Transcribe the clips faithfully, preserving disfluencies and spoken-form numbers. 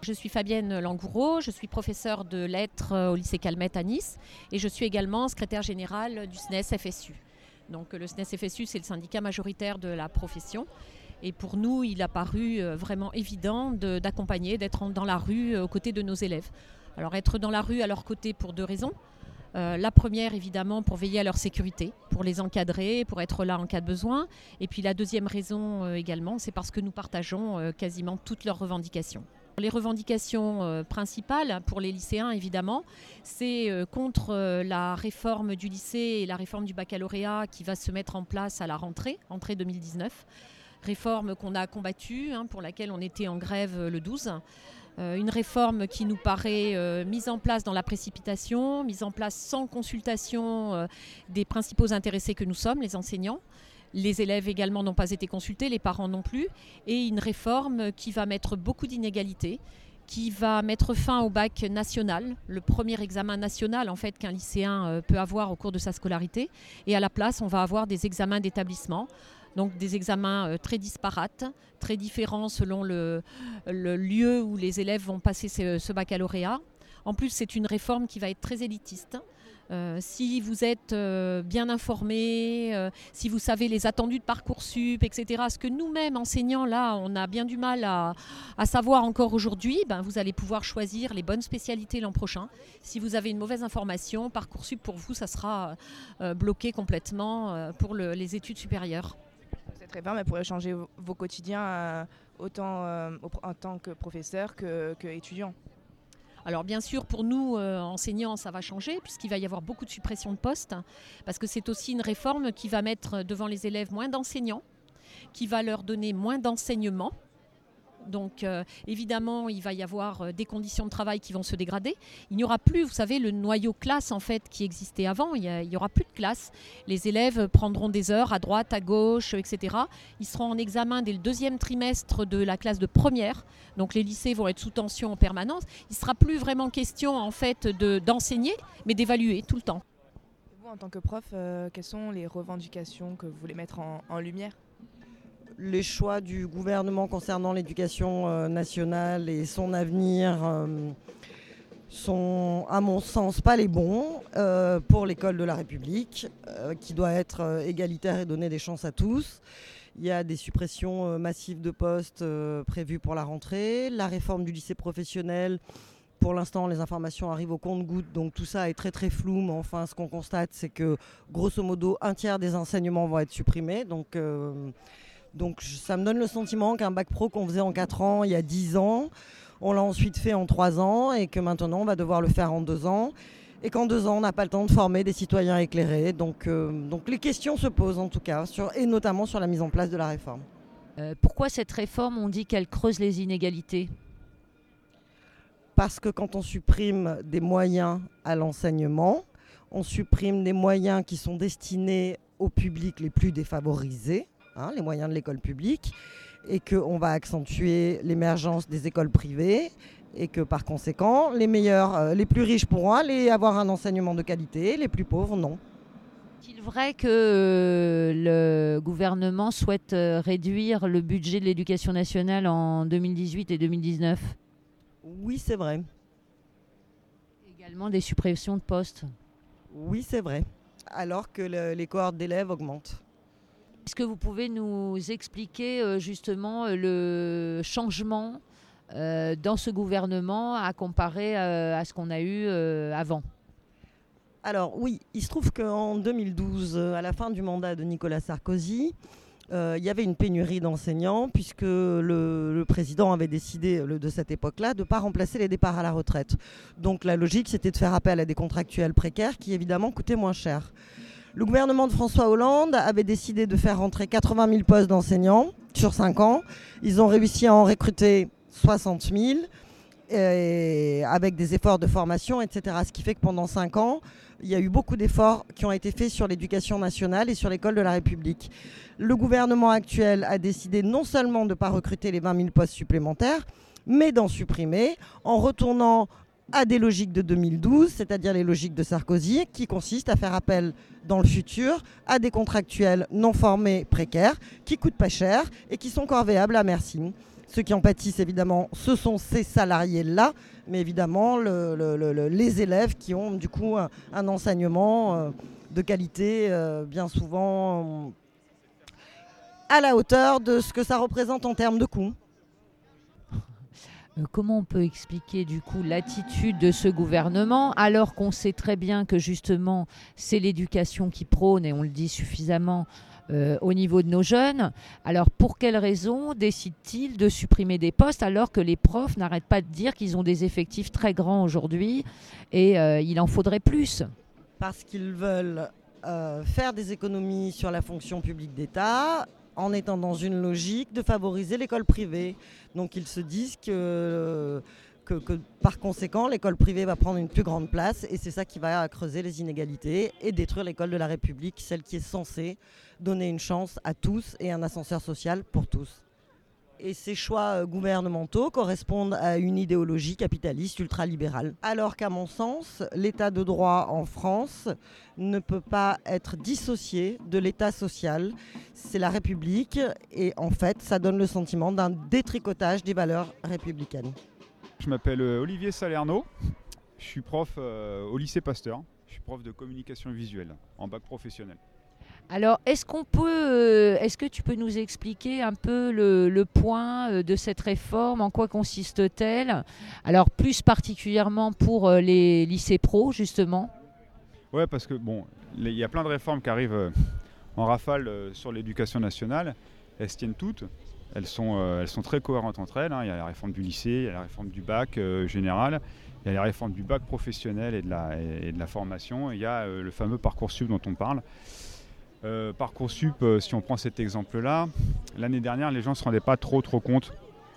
Je suis Fabienne Langoureau, je suis professeure de lettres au lycée Calmette à Nice et je suis également secrétaire générale du S N E S F S U. Donc le S N E S F S U, c'est le syndicat majoritaire de la profession. Et pour nous, il a paru vraiment évident de, d'accompagner, d'être dans la rue aux côtés de nos élèves. Alors être dans la rue à leur côté pour deux raisons. Euh, la première, évidemment, pour veiller à leur sécurité, pour les encadrer, pour être là en cas de besoin. Et puis la deuxième raison euh, également, c'est parce que nous partageons euh, quasiment toutes leurs revendications. Les revendications euh, principales pour les lycéens, évidemment, c'est euh, contre euh, la réforme du lycée et la réforme du baccalauréat qui va se mettre en place à la rentrée, rentrée deux mille dix-neuf. Réforme qu'on a combattue, hein, pour laquelle on était en grève le douze. Euh, une réforme qui nous paraît euh, mise en place dans la précipitation, mise en place sans consultation euh, des principaux intéressés que nous sommes, les enseignants. Les élèves également n'ont pas été consultés, les parents non plus. Et une réforme qui va mettre beaucoup d'inégalités, qui va mettre fin au bac national, le premier examen national en fait qu'un lycéen euh, peut avoir au cours de sa scolarité. Et à la place, on va avoir des examens d'établissement. Donc des examens euh, très disparates, très différents selon le, le lieu où les élèves vont passer ce, ce baccalauréat. En plus, c'est une réforme qui va être très élitiste. Euh, si vous êtes euh, bien informé, euh, si vous savez les attendus de Parcoursup, et cetera, ce que nous-mêmes, enseignants, là, on a bien du mal à, à savoir encore aujourd'hui, ben, vous allez pouvoir choisir les bonnes spécialités l'an prochain. Si vous avez une mauvaise information, Parcoursup, pour vous, ça sera euh, bloqué complètement euh, pour le, les études supérieures. Cette réforme elle pourrait changer vos quotidiens euh, autant euh, en tant que professeur que, que étudiant. Alors bien sûr, pour nous, euh, enseignants, ça va changer puisqu'il va y avoir beaucoup de suppression de postes parce que c'est aussi une réforme qui va mettre devant les élèves moins d'enseignants, qui va leur donner moins d'enseignement. Donc euh, évidemment, il va y avoir euh, des conditions de travail qui vont se dégrader. Il n'y aura plus, vous savez, le noyau classe en fait qui existait avant. Il n'y aura plus de classe. Les élèves prendront des heures à droite, à gauche, et cetera. Ils seront en examen dès le deuxième trimestre de la classe de première. Donc les lycées vont être sous tension en permanence. Il ne sera plus vraiment question en fait de, d'enseigner, mais d'évaluer tout le temps. Vous, en tant que prof, euh, quelles sont les revendications que vous voulez mettre en, en lumière ? Les choix du gouvernement concernant l'éducation euh, nationale et son avenir euh, sont, à mon sens, pas les bons euh, pour l'école de la République, euh, qui doit être euh, égalitaire et donner des chances à tous. Il y a des suppressions euh, massives de postes euh, prévues pour la rentrée. La réforme du lycée professionnel, pour l'instant, les informations arrivent au compte-gouttes, donc tout ça est très très flou. Mais enfin, ce qu'on constate, c'est que, grosso modo, un tiers des enseignements vont être supprimés. Donc... Euh, Donc ça me donne le sentiment qu'un bac pro qu'on faisait en quatre ans il y a dix ans, on l'a ensuite fait en trois ans et que maintenant on va devoir le faire en deux ans. Et qu'en deux ans on n'a pas le temps de former des citoyens éclairés. Donc, euh, donc les questions se posent en tout cas, sur, et notamment sur la mise en place de la réforme. Euh, pourquoi cette réforme, on dit qu'elle creuse les inégalités ? Parce que quand on supprime des moyens à l'enseignement, on supprime des moyens qui sont destinés aux publics les plus défavorisés. Hein, les moyens de l'école publique, et qu'on va accentuer l'émergence des écoles privées, et que par conséquent, les meilleurs, euh, les plus riches pourront aller avoir un enseignement de qualité, les plus pauvres non. Est-il vrai que euh, le gouvernement souhaite euh, réduire le budget de l'éducation nationale en deux mille dix-huit et deux mille dix-neuf ? Oui, c'est vrai. Également des suppressions de postes ? Oui, c'est vrai. Alors que le, les cohortes d'élèves augmentent. Est-ce que vous pouvez nous expliquer euh, justement le changement euh, dans ce gouvernement à comparer euh, à ce qu'on a eu euh, avant ? Alors oui, il se trouve qu'en deux mille douze, à la fin du mandat de Nicolas Sarkozy, euh, il y avait une pénurie d'enseignants puisque le, le président avait décidé le, de cette époque-là de ne pas remplacer les départs à la retraite. Donc la logique, c'était de faire appel à des contractuels précaires qui évidemment coûtaient moins cher. Le gouvernement de François Hollande avait décidé de faire rentrer quatre-vingt mille postes d'enseignants sur cinq ans. Ils ont réussi à en recruter soixante mille et avec des efforts de formation, et cetera. Ce qui fait que pendant cinq ans, il y a eu beaucoup d'efforts qui ont été faits sur l'éducation nationale et sur l'école de la République. Le gouvernement actuel a décidé non seulement de ne pas recruter les vingt mille postes supplémentaires, mais d'en supprimer en retournant à des logiques de deux mille douze, c'est-à-dire les logiques de Sarkozy, qui consistent à faire appel dans le futur à des contractuels non formés précaires, qui coûtent pas cher et qui sont corvéables à merci. Ceux qui en pâtissent, évidemment, ce sont ces salariés-là, mais évidemment le, le, le, les élèves qui ont du coup un, un enseignement euh, de qualité, euh, bien souvent euh, à la hauteur de ce que ça représente en termes de coûts. Comment on peut expliquer du coup l'attitude de ce gouvernement alors qu'on sait très bien que justement c'est l'éducation qui prône, et on le dit suffisamment euh, au niveau de nos jeunes. Alors pour quelles raisons décide-t-il de supprimer des postes alors que les profs n'arrêtent pas de dire qu'ils ont des effectifs très grands aujourd'hui et euh, il en faudrait plus? Parce qu'ils veulent euh, faire des économies sur la fonction publique d'État en étant dans une logique de favoriser l'école privée. Donc ils se disent que, que, que par conséquent, l'école privée va prendre une plus grande place et c'est ça qui va creuser les inégalités et détruire l'école de la République, celle qui est censée donner une chance à tous et un ascenseur social pour tous. Et ces choix gouvernementaux correspondent à une idéologie capitaliste ultralibérale. Alors qu'à mon sens, l'état de droit en France ne peut pas être dissocié de l'état social. C'est la République et en fait, ça donne le sentiment d'un détricotage des valeurs républicaines. Je m'appelle Olivier Salerno, je suis prof euh, au lycée Pasteur, je suis prof de communication visuelle en bac professionnel. Alors, est-ce qu'on peut, euh, est-ce que tu peux nous expliquer un peu le, le point euh, de cette réforme, en quoi consiste-t-elle? Alors, plus particulièrement pour euh, les lycées pro, justement. Ouais, parce que bon, il y a plein de réformes qui arrivent euh, en rafale euh, sur l'éducation nationale. Elles se tiennent toutes, elles sont, euh, elles sont très cohérentes entre elles. Hein. Il y a la réforme du lycée, il y a la réforme du bac euh, général, il y a la réforme du bac professionnel et de la, et, et de la formation. Et il y a euh, le fameux Parcoursup dont on parle. Euh, Parcoursup, euh, si on prend cet exemple-là, l'année dernière, les gens ne se rendaient pas trop, trop compte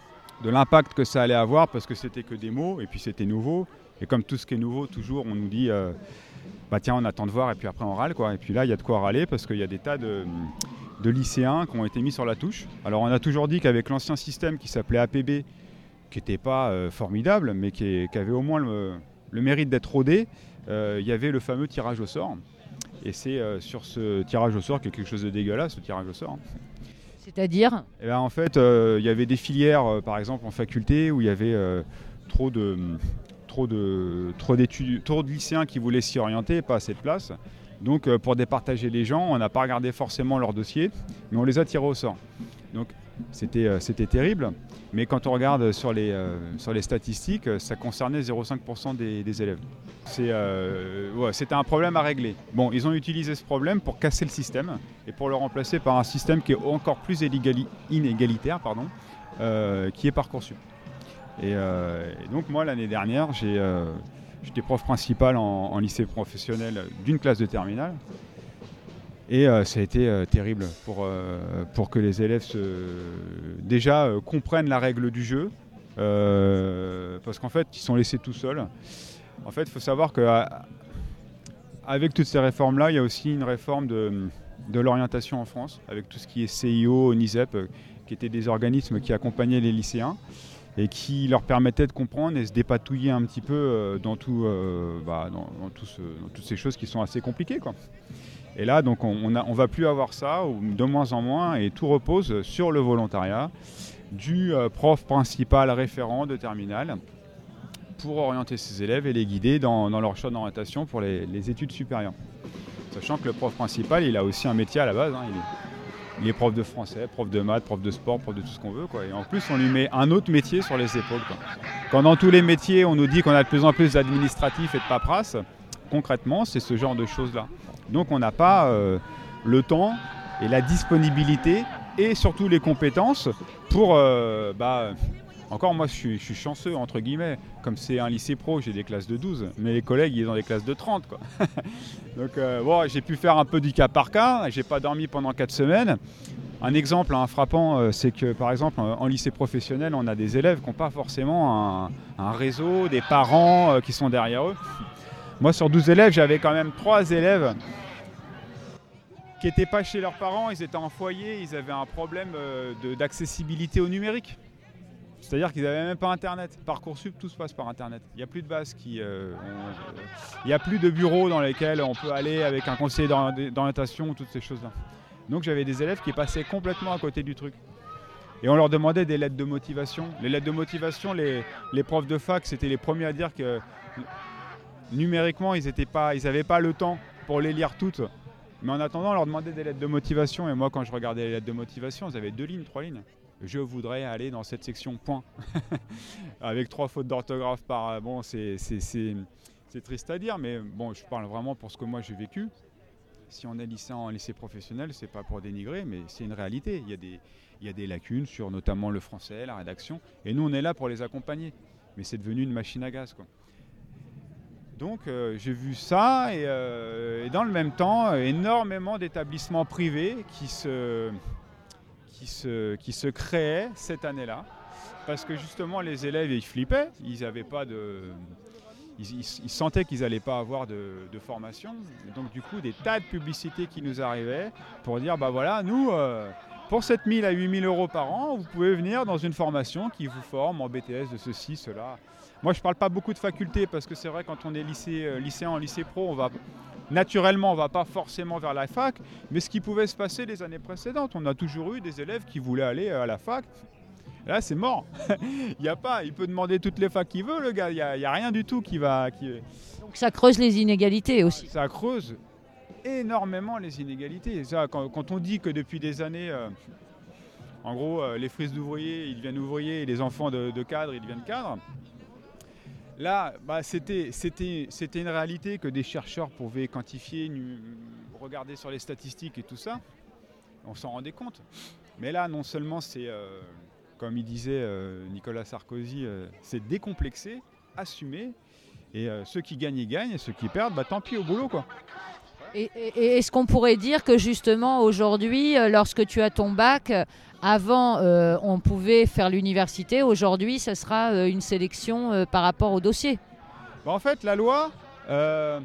de l'impact que ça allait avoir parce que c'était que des mots et puis c'était nouveau. Et comme tout ce qui est nouveau, toujours, on nous dit euh, bah tiens, on attend de voir et puis après on râle, quoi. Et puis là, il y a de quoi râler parce qu'il y a des tas de, de lycéens qui ont été mis sur la touche. Alors, on a toujours dit qu'avec l'ancien système qui s'appelait A P B, qui n'était pas euh, formidable, mais qui, est, qui avait au moins le, le mérite d'être rodé, euh, il y avait le fameux tirage au sort. Et c'est euh, sur ce tirage au sort qu'il y a quelque chose de dégueulasse, ce tirage au sort. C'est-à-dire ? Et ben, en fait, euh, il y avait des filières, euh, par exemple en faculté, où il y avait euh, trop de, trop de, trop d'études, trop de lycéens qui voulaient s'y orienter, pas assez de place. Donc, euh, pour départager les gens, on n'a pas regardé forcément leur dossier, mais on les a tirés au sort. Donc, c'était, euh, c'était terrible. Mais quand on regarde sur les, euh, sur les statistiques, ça concernait zéro virgule cinq pour cent des, des élèves. C'est, euh, ouais, c'était un problème à régler. Bon, ils ont utilisé ce problème pour casser le système et pour le remplacer par un système qui est encore plus inégali- inégalitaire, pardon, euh, qui est Parcoursup. Et, euh, et donc moi, l'année dernière, j'ai, euh, j'étais prof principal en, en lycée professionnel d'une classe de terminale. Et euh, ça a été euh, terrible pour, euh, pour que les élèves se, déjà euh, comprennent la règle du jeu, euh, parce qu'en fait, ils sont laissés tout seuls. En fait, il faut savoir qu'avec toutes ces réformes-là, il y a aussi une réforme de, de l'orientation en France, avec tout ce qui est C I O, NISEP, euh, qui étaient des organismes qui accompagnaient les lycéens et qui leur permettaient de comprendre et se dépatouiller un petit peu euh, dans, tout, euh, bah, dans, dans, tout ce, dans toutes ces choses qui sont assez compliquées, quoi. Et là, donc, on ne va plus avoir ça, ou de moins en moins, et tout repose sur le volontariat du euh, prof principal référent de terminale pour orienter ses élèves et les guider dans, dans leur choix d'orientation pour les, les études supérieures. Sachant que le prof principal, il a aussi un métier à la base. Hein, il, est, il est prof de français, prof de maths, prof de sport, prof de tout ce qu'on veut, quoi. Et en plus, on lui met un autre métier sur les épaules, quoi. Quand dans tous les métiers, on nous dit qu'on a de plus en plus d'administratifs et de paperasse, concrètement, c'est ce genre de choses-là. Donc on n'a pas euh, le temps et la disponibilité et surtout les compétences pour... Euh, bah, encore moi je suis, je suis chanceux entre guillemets, comme c'est un lycée pro, j'ai des classes de douze, mais les collègues ils ont des classes de trente, quoi. Donc euh, bon, j'ai pu faire un peu du cas par cas, j'ai pas dormi pendant quatre semaines. Un exemple hein, frappant, euh, c'est que par exemple en lycée professionnel, on a des élèves qui n'ont pas forcément un, un réseau, des parents euh, qui sont derrière eux. Moi, sur douze élèves, j'avais quand même trois élèves qui n'étaient pas chez leurs parents, ils étaient en foyer, ils avaient un problème euh, de, d'accessibilité au numérique. C'est-à-dire qu'ils n'avaient même pas Internet. Parcoursup, tout se passe par Internet. Il n'y a plus de base qui... Euh, on, euh, il n'y a plus de bureaux dans lesquels on peut aller avec un conseiller d'orientation ou toutes ces choses-là. Donc j'avais des élèves qui passaient complètement à côté du truc. Et on leur demandait des lettres de motivation. Les lettres de motivation, les, les profs de fac, c'était les premiers à dire que numériquement, ils n'avaient pas le temps pour les lire toutes. Mais en attendant, on leur demandait des lettres de motivation. Et moi, quand je regardais les lettres de motivation, ils avaient deux lignes, trois lignes. Je voudrais aller dans cette section, point. Avec trois fautes d'orthographe par... Bon, c'est triste à dire, mais bon, je parle vraiment pour ce que moi j'ai vécu. Si on est lycéen en lycée professionnel, c'est pas pour dénigrer, mais c'est une réalité. Il y a des, il y a des lacunes sur notamment le français, la rédaction. Et nous, on est là pour les accompagner. Mais c'est devenu une machine à gaz, quoi. Donc euh, j'ai vu ça et, euh, et dans le même temps, énormément d'établissements privés qui se, qui, se, qui se créaient cette année-là. Parce que justement, les élèves, ils flippaient. Ils n'avaient pas de... Ils, ils, ils sentaient qu'ils n'allaient pas avoir de, de formation. Et donc du coup, des tas de publicités qui nous arrivaient pour dire, bah voilà, nous, euh, pour sept mille à huit mille euros par an, vous pouvez venir dans une formation qui vous forme en B T S de ceci, cela. Moi, je ne parle pas beaucoup de faculté parce que c'est vrai, quand on est lycée, euh, lycéen en lycée pro, on va, naturellement, on ne va pas forcément vers la fac. Mais ce qui pouvait se passer les années précédentes, on a toujours eu des élèves qui voulaient aller à la fac. Là, c'est mort. Il y a pas, il peut demander toutes les facs qu'il veut, le gars. Il n'y a, a rien du tout qui va... Qui... Donc ça creuse les inégalités aussi. Ça creuse énormément les inégalités. Ça, quand, quand on dit que depuis des années, euh, en gros, euh, les fils d'ouvriers, ils deviennent ouvriers et les enfants de, de cadres, ils deviennent cadres. Là, bah, c'était une réalité que des chercheurs pouvaient quantifier, regarder sur les statistiques et tout ça. On s'en rendait compte. Mais là, non seulement c'est... Euh, comme il disait euh, Nicolas Sarkozy, euh, c'est décomplexé, assumé, et euh, ceux qui gagnent, ils gagnent, et ceux qui perdent, bah, tant pis au boulot, quoi. Et, et est-ce qu'on pourrait dire que justement aujourd'hui, lorsque tu as ton bac, avant euh, on pouvait faire l'université, aujourd'hui ce sera euh, une sélection euh, par rapport au dossier? Bah, en fait, la loi, euh,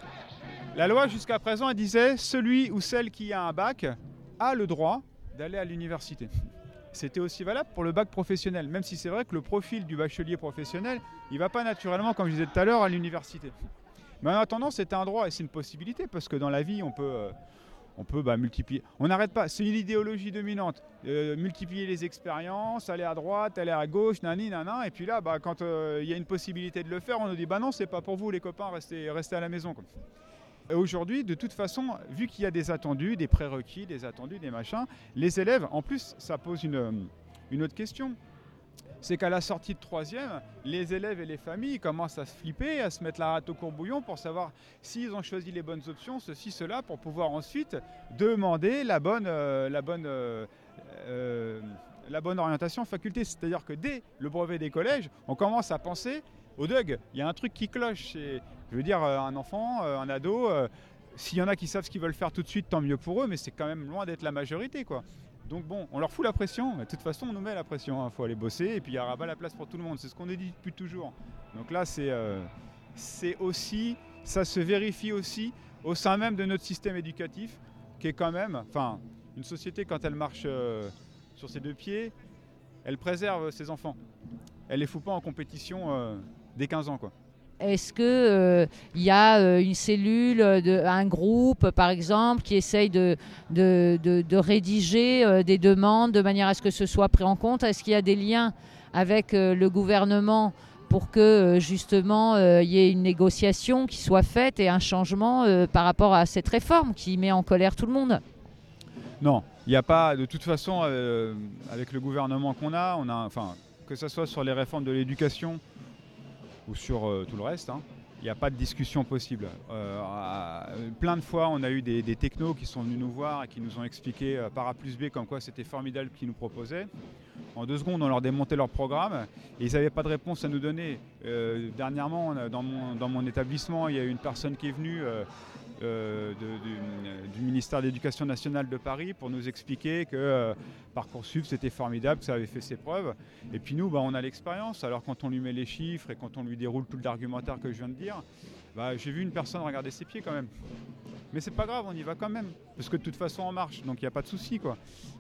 la loi jusqu'à présent, elle disait celui ou celle qui a un bac a le droit d'aller à l'université. C'était aussi valable pour le bac professionnel, même si c'est vrai que le profil du bachelier professionnel, il ne va pas naturellement, comme je disais tout à l'heure, à l'université. Mais en attendant, c'est un droit et c'est une possibilité, parce que dans la vie, on peut, euh, on peut bah, multiplier. On n'arrête pas, c'est une idéologie dominante. Euh, multiplier les expériences, aller à droite, aller à gauche, nani, nanan, et puis là, bah, quand il euh, y a une possibilité de le faire, on nous dit bah non, c'est pas pour vous les copains, restez, restez à la maison. Quoi. Aujourd'hui, de toute façon, vu qu'il y a des attendus, des prérequis, des attendus, des machins, les élèves, en plus, ça pose une, une autre question. C'est qu'à la sortie de troisième, les élèves et les familles commencent à se flipper, à se mettre la rate au courbouillon pour savoir s'ils ont choisi les bonnes options, ceci, cela, pour pouvoir ensuite demander la bonne, euh, la bonne, euh, euh, la bonne orientation faculté. C'est-à-dire que dès le brevet des collèges, on commence à penser au D U G. Il y a un truc qui cloche. Je veux dire, un enfant, un ado, euh, s'il y en a qui savent ce qu'ils veulent faire tout de suite, tant mieux pour eux, mais c'est quand même loin d'être la majorité, quoi. Donc bon, on leur fout la pression, mais de toute façon on nous met la pression, il hein. Faut aller bosser et puis il n'y aura pas la place pour tout le monde, c'est ce qu'on a dit depuis toujours. Donc là c'est euh, aussi, ça se vérifie aussi au sein même de notre système éducatif, qui est quand même, enfin une société quand elle marche euh, sur ses deux pieds, elle préserve ses enfants, elle les fout pas en compétition euh, dès quinze ans, quoi. Est-ce qu'il euh, y a euh, une cellule, de, un groupe par exemple, qui essaye de, de, de, de rédiger euh, des demandes de manière à ce que ce soit pris en compte? Est-ce qu'il y a des liens avec euh, le gouvernement pour que euh, justement il euh, y ait une négociation qui soit faite et un changement euh, par rapport à cette réforme qui met en colère tout le monde? Non, il n'y a pas, de toute façon, euh, avec le gouvernement qu'on a, on a, enfin, que ce soit sur les réformes de l'éducation ou sur euh, tout le reste, hein, il n'y a pas de discussion possible. Euh, à, plein de fois, on a eu des, des technos qui sont venus nous voir et qui nous ont expliqué euh, par A plus B comme quoi c'était formidable ce qu'ils nous proposaient. En deux secondes, on leur démontait leur programme et ils n'avaient pas de réponse à nous donner. Euh, dernièrement, dans mon, dans mon établissement, il y a une personne qui est venue euh, euh, de, du, du ministère de l'Éducation nationale de Paris pour nous expliquer que euh, Parcoursup c'était formidable, que ça avait fait ses preuves. Et puis nous, bah, on a l'expérience. Alors quand on lui met les chiffres et quand on lui déroule tout l'argumentaire que je viens de dire, bah, j'ai vu une personne regarder ses pieds quand même. Mais c'est pas grave, on y va quand même. Parce que de toute façon, on marche, donc il n'y a pas de souci, quoi.